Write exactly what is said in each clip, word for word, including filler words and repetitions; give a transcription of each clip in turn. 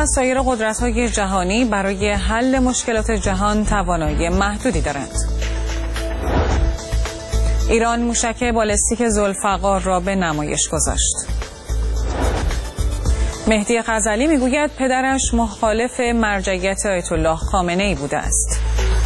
و سایر قدرت‌های جهانی برای حل مشکلات جهان توانایی محدودی دارند. ایران موشک بالستیک ذوالفقار را به نمایش گذاشت. مهدی غزالی میگوید پدرش مخالف مرجعیت آیت الله خامنه‌ای بوده است.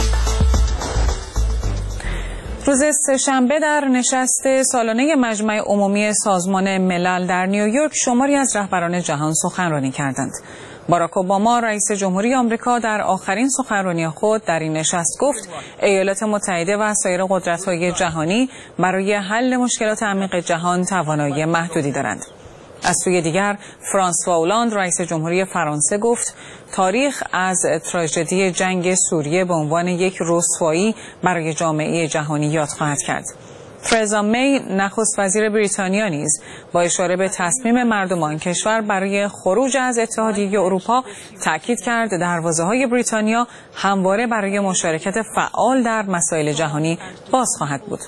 روز سه‌شنبه در نشست سالانه مجمع عمومی سازمان ملل در نیویورک شماری از رهبران جهان سخنرانی کردند. باراک اوباما رئیس جمهوری آمریکا در آخرین سخنرانی خود در این نشست گفت ایالات متحده و سایر قدرت‌های جهانی برای حل مشکلات عمیق جهان توانایی محدودی دارند. از سوی دیگر فرانسوا اولاند رئیس جمهوری فرانسه گفت تاریخ از تراژدی جنگ سوریه به عنوان یک رسوایی برای جامعه جهانی یاد خواهد کرد. ترزا می نخست وزیر بریتانیا نیز با اشاره به تصمیم مردم آن کشور برای خروج از اتحادیه اروپا تاکید کرد دروازه‌های بریتانیا همواره برای مشارکت فعال در مسائل جهانی باز خواهد بود.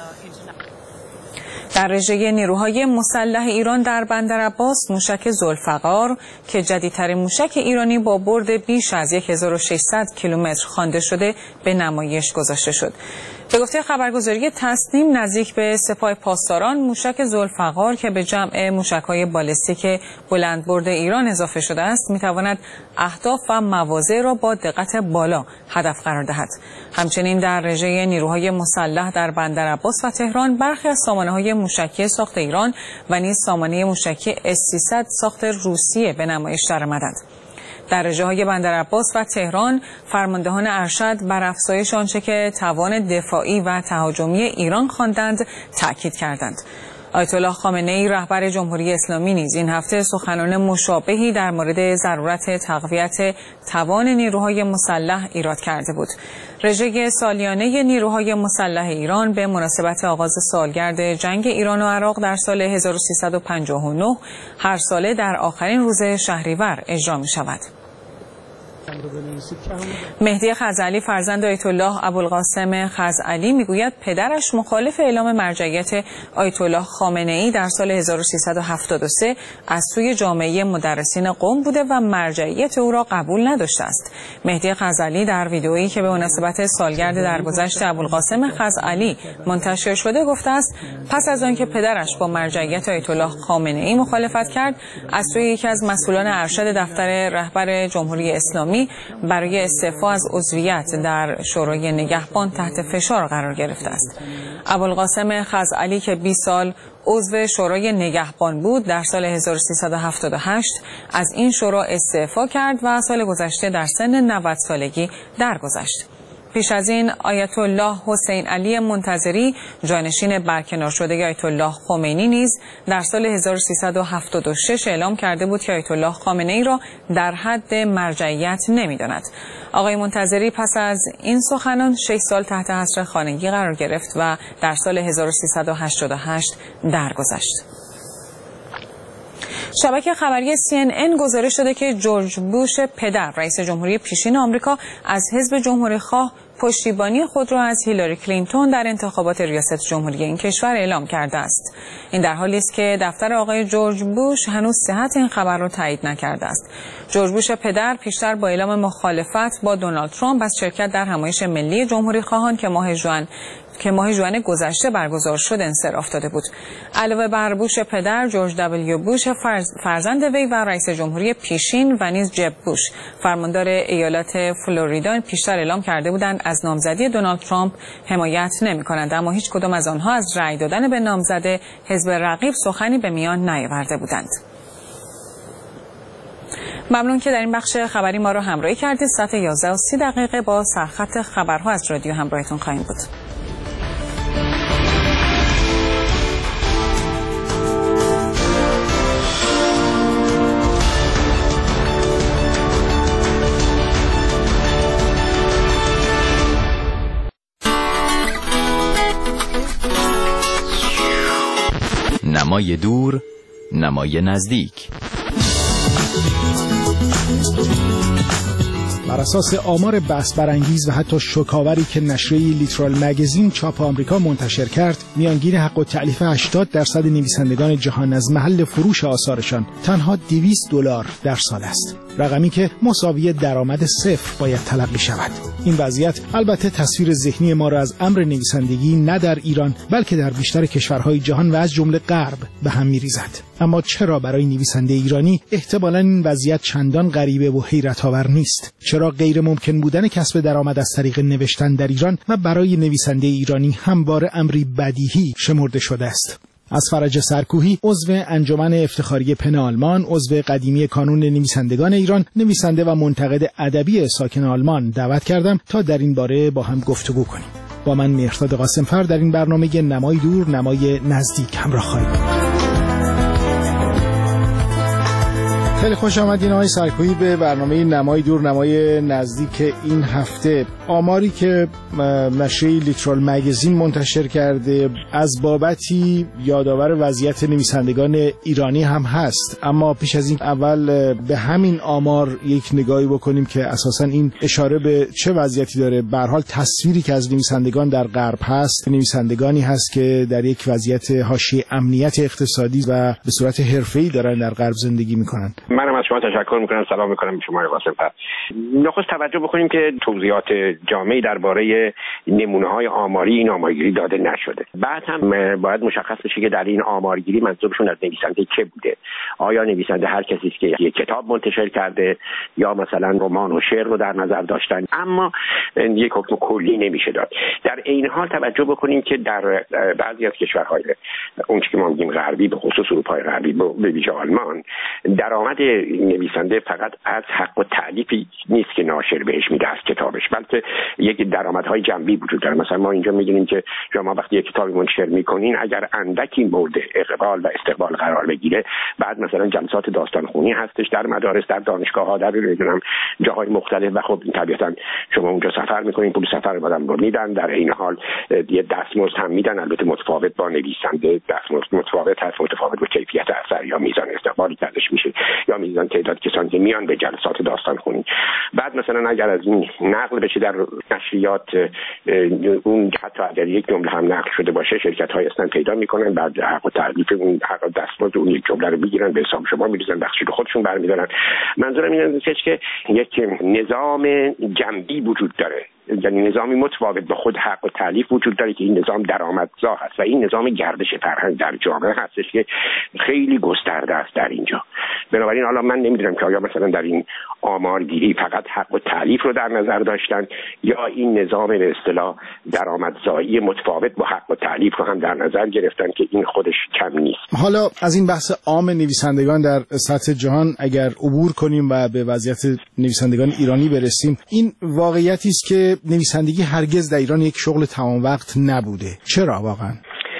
در رژه نیروهای مسلح ایران در بندرعباس موشک ذوالفقار که جدیدترین موشک ایرانی با برد بیش از هزار و ششصد کیلومتر خوانده شده به نمایش گذاشته شد. به گفته خبرگزاری تسنیم نزدیک به سپاه پاسداران موشک ذوالفقار که به جمع موشک‌های بالستیک بلندبرد ایران اضافه شده است می‌تواند اهداف و مواضع را با دقت بالا هدف قرار دهد. همچنین در رژه نیروهای مسلح در بندرعباس و تهران برخی از سامانه‌های موشکی ساخت ایران و نیز سامانه موشکی اس سیصد ساخت روسیه به نمایش درآمدند. در رژه‌های بندرعباس و تهران فرماندهان ارشد بر افزایش آنچه که توان دفاعی و تهاجمی ایران خواندند تاکید کردند. آیت الله خامنه‌ای رهبر جمهوری اسلامی نیز این هفته سخنان مشابهی در مورد ضرورت تقویت توان نیروهای مسلح ایراد کرده بود. رژه سالیانه نیروهای مسلح ایران به مناسبت آغاز سالگرد جنگ ایران و عراق در سال هزار و سیصد و پنجاه و نه هر ساله در آخرین روز شهریور اجرا می شود. مهدی غزالی فرزند آیت الله ابوالقاسم غزالی میگوید پدرش مخالف اعلام مرجعیت آیت الله خامنه‌ای در سال هزار و سیصد و هفتاد و سه از سوی جامعه مدرسین قم بوده و مرجعیت او را قبول نداشته است. مهدی غزالی در ویدئویی که به مناسبت سالگرد درگذشت ابوالقاسم غزالی منتشر شده گفته است پس از آنکه پدرش با مرجعیت آیت الله خامنه‌ای مخالفت کرد از سوی یکی از مسئولان ارشد دفتر رهبر جمهوری اسلامی برای استعفا از عضویت در شورای نگهبان تحت فشار قرار گرفته است. ابوالقاسم غزالی که بیست سال عضو شورای نگهبان بود در سال هزار و سیصد و هفتاد و هشت از این شورا استعفا کرد و سال گذشته در سن نود سالگی درگذشت. پیش از این آیت الله حسین علی منتظری جانشین برکنار شده آیت الله خمینی نیز در سال هزار و سیصد و هفتاد و شش اعلام کرده بود که آیت الله خامنه‌ای را در حد مرجعیت نمی‌داند. آقای منتظری پس از این سخنان شش سال تحت حصر خانگی قرار گرفت و در سال هزار و سیصد و هشتاد و هشت درگذشت. شبکه خبری سی ان ان گزارش شده که جورج بوش پدر رئیس جمهوری پیشین آمریکا از حزب جمهوری‌خواه پشتیبانی خود را از هیلاری کلینتون در انتخابات ریاست جمهوری این کشور اعلام کرده است. این در حالی است که دفتر آقای جورج بوش هنوز صحت این خبر را تایید نکرده است. جورج بوش پدر پیشتر با اعلام مخالفت با دونالد ترامپ از شرکت در همایش ملی جمهوری‌خواهان که ماه ژوئن که ماه ژوئن گذشته برگزار شد انصراف داده بود. علاوه بر بوش پدر، جورج دبلیو بوش فرز فرزند وی و رئیس جمهوری پیشین و نیز جب بوش فرماندار ایالات فلوریدا پیشتر اعلام کرده بودند از نامزدی دونالد ترامپ حمایت نمی‌کنند، اما هیچ کدام از آنها از رأی دادن به نامزد حزب رقیب سخنی به میان نیاورده بودند. ممنون که در این بخش خبری ما را همراهی کردید. ساعت یازده و سی دقیقه با سرخط خبرها از رادیو همراهتون خواهیم بود. نمای دور، نمای نزدیک. بر اساس آمار بحث برانگیز و حتی شوک‌آوری که نشریه لیترال مگزین چاپ آمریکا منتشر کرد، میانگین حق التألیف هشتاد درصد نویسندگان جهان از محل فروش آثارشان تنها دویست دلار در سال است، رقمی که مساوی درآمد صفر باید تلقی شود. این وضعیت البته تصویر ذهنی ما را از امر نویسندگی نه در ایران بلکه در بیشتر کشورهای جهان و از جمله غرب به هم می‌ریزد. اما چرا برای نویسنده ایرانی احتمالاً این وضعیت چندان غریبه و حیرت‌آور نیست؟ چرا غیر ممکن بودن کسب درآمد از طریق نوشتن در ایران و برای نویسنده ایرانی همواره امری بدیهی شمرده شده است؟ از فرج سرکوهی، عضو انجمن افتخاری پن آلمان، عضو قدیمی کانون نویسندگان ایران، نویسنده و منتقد ادبی ساکن آلمان دعوت کردم تا در این باره با هم گفتگو کنیم. با من مهرداد قاسمفر در این برنامه نمای دور نمای نزدیک همراه خواهید. خیلی خوش آمدین آقای سرکوهی به برنامه نمای دور نمای نزدیک این هفته. آماری که نشریه لیترال مگزین منتشر کرده از بابتی یادآور وضعیت نویسندگان ایرانی هم هست، اما پیش از این اول به همین آمار یک نگاهی بکنیم که اساساً این اشاره به چه وضعیتی داره. به هر حال تصویری که از نویسندگان در غرب هست، نویسندگانی هست که در یک وضعیت حاشیه امنیت اقتصادی و به صورت حرفه‌ای دارن در غرب زندگی میکنن. منم از شما تشکر میکنم، سلام میکنم به شما قاسم‌فر. نخست توجه بکنیم که توضیحات جامعی درباره نمونه‌های آماری این آمارگیری داده نشده. بعد هم باید مشخص بشه که در این آمارگیری منظورشون از نویسنده چه بوده. آیا نویسنده هر کسی است که یک کتاب منتشر کرده یا مثلا رمان و شعر رو در نظر داشتن؟ اما یک حکم کلی نمیشه داد. در این حال توجه بکنیم که در بعضی از کشورهای اون که ما میگیم غربی، به خصوص اروپای غربی، به ویژه آلمان، درآمد نویسنده فقط از حق التألیفی نیست که ناشر بهش میده از کتابش، بلکه یک درآمدهای جنبی وجود داره. مثلا ما اینجا میدونیم که شما وقتی یک کتابی منتشر میکنین، اگر اندکی مورد اقبال و استقبال قرار بگیره، بعد مثلا جلسات داستانخوانی هستش در مدارس، در دانشگاه‌ها، در نمیدونم جاهای مختلف، و خب طبیعتا شما اونجا سفر میکنین، پول سفر بعدم رو میدن، در این حال یه دستمزد هم میدن، البته متفاوت با نویسنده، دستمزد متفاوت هست، متفاوت با کیفیت اثر یا میزان استقبالی که ازش میشه یا میزان تعداد کسانی که میان به جلسات داستانخوانی. بعد مثلا اگر از این نقل بشه در نشریات، اون حتی اگر یک جمله هم نقل شده باشه، شرکت‌های هستن پیدا میکنن، بعد حق التألیف اون حق دستمزد اون یک جمله رو میگیرن، به حساب شما میریزن، بخشی رو خودشون برمیدارن. منظورم اینه که یک نظام جنبی وجود داره، یعنی نظامی متفاوت با خود حق التألیف وجود داره که این نظام درآمدزا هست و این نظام گردش فرهنگ در جامعه هستش که خیلی گسترده است در اینجا. بنابراین حالا من نمیدونم که آیا مثلا در این آمارگیری فقط حق التألیف رو در نظر داشتن یا این نظام به اصطلاح درآمدزایی متفاوت با حق التألیف رو هم در نظر گرفتن که این خودش کم نیست. حالا از این بحث عام نویسندگان در سطح جهان اگر عبور کنیم و به وضعیت نویسندگان ایرانی برسیم، این واقعیتی است که نویسندگی هرگز در ایران یک شغل تمام وقت نبوده. چرا واقعا؟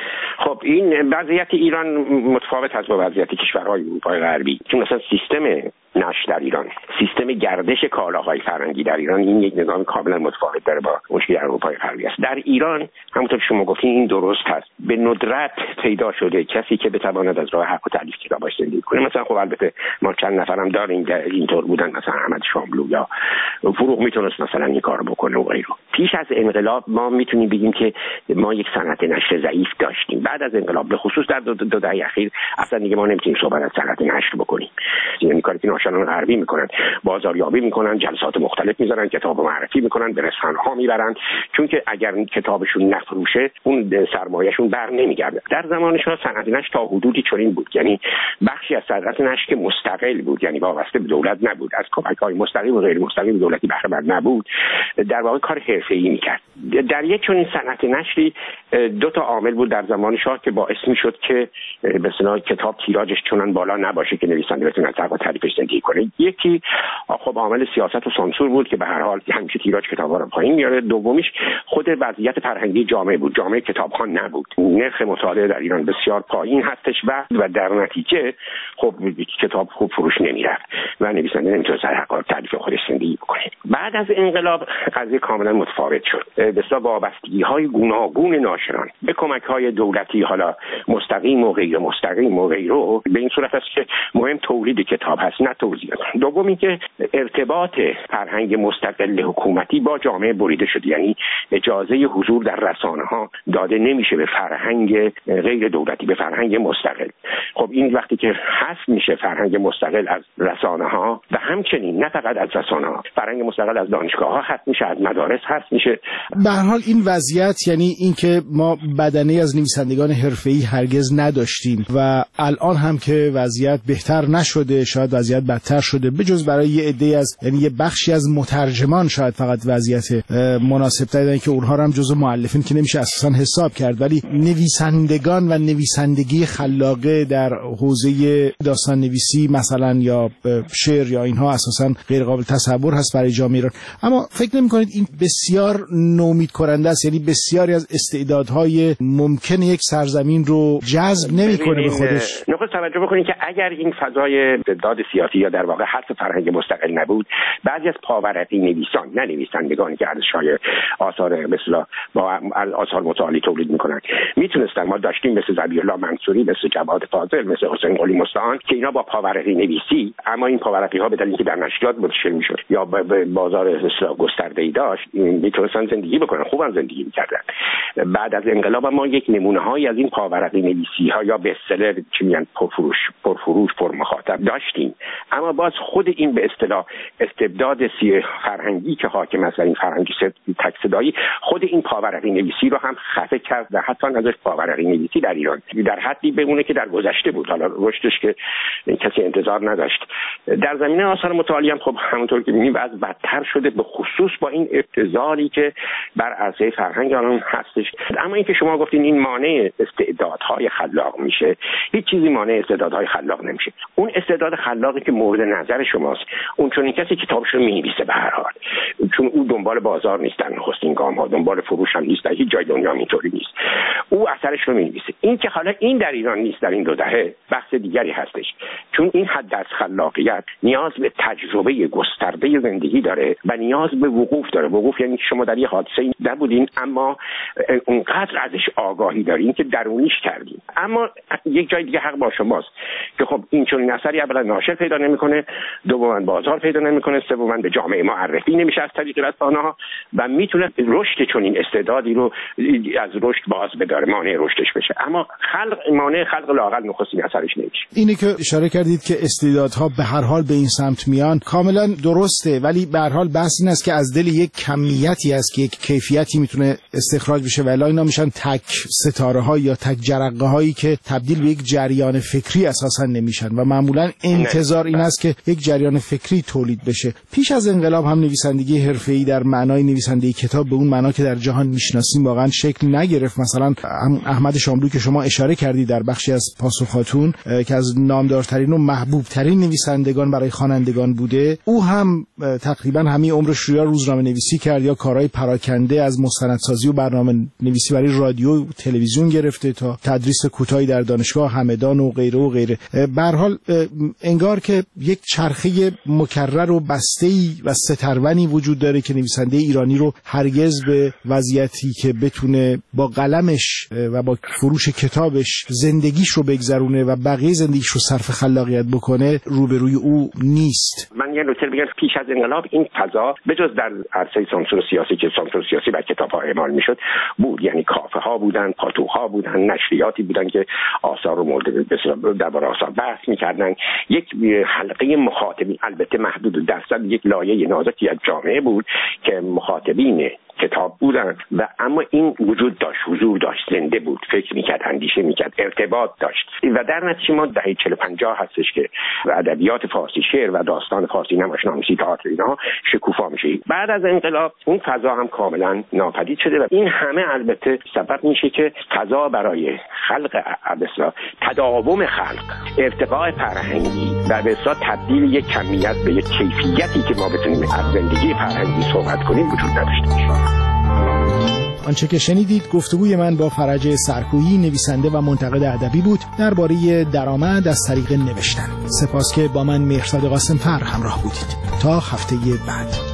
خب این وضعیت ایران متفاوت هست با وضعیت کشورهای اروپای غربی، چون مثلا سیستم نشر در ایران، سیستم گردش کالاهای فرهنگی در ایران، این یک نظام کاملا متفاوت داره با اون که در اروپای غربی است. در ایران همونطور که شما گفتین این درست هست، به ندرت پیدا شده کسی که بتواند از راه حق التألیف کتابش زندگی کنه. مثلا خب البته ما چند نفرم داریم که اینطور بودن، مثلا احمد شاملو یا فروغ میتونست مثلا این کارو بکنه و غیره. پیش از انقلاب ما میتونیم بگیم که ما یک صنعت نشر ضعیف داشتیم. بعد از انقلاب به خصوص در دو, دو دهه اخیر اصلا دیگه ما نمیتونیم صحبت از صنعت نشر بکنیم. یعنی کاری که ناشران غربی میکنن، بازاریابی میکنن، جلسات مختلف میذارن، کتاب معرفی میکنن، به رسانه‌ها میبرن، چون که اگر کتابشون نفروشه اون سرمایه‌شون بر نمیگرده. در زمان شاه صنعت نشر تا حدودی چنین بود، یعنی بخشی از صنعت نشر که مستقل بود، یعنی وابسته به دولت نبود، از کمک‌های مستقیم و غیر مستقیم دولتی بهره مند نبود، در واقع کار حرفه‌ای میکرد. در یک چنین صنعت نشری دو تا عامل بود در زمان شاه که باعث میشد که به اصطلاح کتاب تیراژش چنان بالا نباشه که نویسنده بتونه از حق التألیفش زندگی کنه. یکی خب عامل سیاست و سانسور بود که به هر حال همیشه تیراژ کتاب‌ها رو پایین میاره. دومیش خود وضعیت فرهنگی جامعه بود، جامعه کتابخوان نبود، نرخ مطالعه در ایران بسیار پایین هستش و و در نتیجه خب کتاب خوب فروش نمیرفت و نویسنده نمیتونه سر حق التألیف خودش زندگی کنه. بعد از انقلاب قضیه کاملا متفاوت شد. بسیار وابستگی‌های گوناگون معاشران به کمک‌های دولتی، حالا مستقیم و غیر مستقیم و غیره، به این صورت است که مهم تولید کتاب هست نه توزیع. دوم اینکه ارتباط فرهنگ مستقل حکومتی با جامعه بریده شده، یعنی اجازه حضور در رسانه‌ها داده نمیشه به فرهنگ غیر دولتی، به فرهنگ مستقل. خب این وقتی که حذف میشه فرهنگ مستقل از رسانه‌ها و همچنین نه فقط از رسانه‌ها، فرهنگ مستقل از دانشگاه‌ها حذف میشه، از مدارس حذف میشه. به هر حال این وضعیت یعنی اینکه ما بدنه از نویسندگان حرفه‌ای هرگز نداشتیم و الان هم که وضعیت بهتر نشده، شاید وضعیت بدتر شده، بجز برای یه عده‌ای از یعنی یه بخشی از مترجمان شاید فقط وضعیت مناسب تری که اونها رو هم جزو مؤلفین که نمیشه اساسا حساب کرد، ولی نویسندگان و نویسندگی خلاقه در حوزه داستان نویسی مثلا یا شعر یا اینها اساسا غیر قابل تصور هست برای جامعه ایران. اما فکر نمی‌کنید این بسیار نومید کننده است؟ یعنی بسیاری از استعدادهای ممکن یک سرزمین رو جذب نمی‌کنه به خودش. نخست توجه بکنید که اگر این فضای استعداد سیاسی یا در واقع حذف فرهنگ مستقل نبود، بعضی از پاورقی نویسان، نه نویسندگانی که ارزش‌های آثار مثلا با آثار متعالی تولید می‌کنند، میتونستن، ما داشتیم مثل ذبیح الله منصوری، مثل جواد فاضل، مثل حسین قلی مستعان که اینا با پاورقی نویسی، اما این پاورقی‌ها به دلیل اینکه در نشریات منتشر می‌شد یا به بازار اصلاح گسترده‌ای داشت، میتونستن زندگی بکنن، خوبم زندگی می‌کردن. بعد از انقلاب ما یک نمونه‌هایی از این پاورقی نویسی‌ها یا بستسلر چی میگن پرفروش پرفروش پر مخاطب داشتیم، اما باز خود این به اصطلاح استبداد سی فرهنگی که حاکم است، این فرهنگی تک صدایی، خود این پاورقی نویسی رو هم خفه کرد و حتی ازش پاورقی نویسی در ایران در حدی بمونه که در گذشته بود، حالا رشدش که کسی انتظار نداشت. در زمینه آثار متعالی هم خب همونطور که می‌بینیم بعض بدتر شده، به خصوص با این ابتذالی که بر عرصه فرهنگ آنان هستش. اما اینکه شما گفتین این مانع استعدادهای خلاق میشه، هیچ چیزی مانع استعدادهای خلاق نمیشه. اون استعداد خلاقی که مورد نظر شماست، اون چون این کسی کتابش رو می‌نویسه به هر حال، چون او دنبال بازار نیست، در نخستین گام ها دنبال فروش هم نیست، در هیچ جای دنیا اینطوری نیست، او اثرش رو می‌نویسه. این که حالا این در ایران نیست در این دو دهه بحث دیگری هستش، چون این حد از خلاقیت نیاز به تجربه گسترده زندگی داره و نیاز به وقوف داره. وقوف یعنی شما در یه حادثه نبودین اما اونقدر ازش آگاهی دارین که درونیش کردین. اما یک جای دیگه حق با شماست که خب این چون این اثری اولا ناشر پیدا نمیکنه، دوما بازار پیدا نمیکنه، سوما به جامعه معرفی نمیشه از طریق رسانه‌ها و میتونه رشد چون این استعدادی رو از رشد باز بداره، مانع رشدش بشه. اما خلق مانع خلق لااقل نخستین اثرش نمیشه. اینی که اشاره کردید که استعدادها به هر حال به این سمت میان کاملا درسته، ولی به هر حال بحث این است که از دل یک کمیتی است که یک کیفیتی میتونه استخراج بشه و الا اینا میشن تک ستاره ها یا تک جرقه هایی که تبدیل به یک جریان فکری اساسا نمیشن و معمولا انتظار این است که یک جریان فکری تولید بشه. پیش از انقلاب هم نویسندگی حرفه‌ای در معنای نویسندگی کتاب به اون معنا که در جهان میشناسیم واقعا شکل نگرفت. مثلا احمد شاملو که شما اشاره کردید در بخشی از پاسخاتون که از نامدارترین و محبوب ترین نویسندگان برای خوانندگان بوده، او هم تقریبا همین عمرش رو یا روزنامه نویسی کرد یا کارهای پراکنده از مستندسازی و برنامه نویسی برای رادیو و تلویزیون گرفته تا تدریس کوتاهی در دانشگاه همدان و غیره و غیره. به هر حال انگار که یک چرخه مکرر و بسته‌ای و سترونی وجود داره که نویسنده ایرانی رو هرگز به وضعیتی که بتونه با قلمش و با فروش کتابش زندگیش رو بگذرونه و بقیه زندگیش رو صرف خلاقیت بکنه روبروی او نیست. من یه نکته بگم، پیش از انقلاب این فضا بجز در عرصه سانسور سیاسی که سانسور سیاسی بر کتاب‌ها اعمال میشد بود، یعنی کافه ها بودن، پاتوها بودن، نشریاتی بودن که آثار رو مورد درباره آثار بحث میکردن، یک حلقه مخاطبین البته محدود درصد یک لایه نازکی از جامعه بود که مخاطبین کتاب بودن و اما این وجود داشت، حضور داشت، زنده بود، فکر میکرد، اندیشه میکرد، ارتباط داشت و در نتیجه ما دهه چهل پنجاه هستش که ادبیات فارسی، شعر و داستان فارسی، نمایشنامه‌نویسی، تئاتر اینا شکوفا میشه. بعد از انقلاب اون فضا هم کاملا ناپدید شده و این همه البته سبب میشه که فضا برای خلق اصلا تداوم خلق، ارتقاء فرهنگی و به اصطلاح تبدیل یک کمیت به یک کیفیتی که ما بتونیم از زندگی فرهنگی صحبت کنیم وجود نداشته باشه. آنچه که شنیدید گفتگوی من با فرج سرکویی، نویسنده و منتقد ادبی بود درباره درآمد از طریق نوشتن. سپاس که با من مهرزاد قاسم‌فر همراه بودید. تا هفته بعد.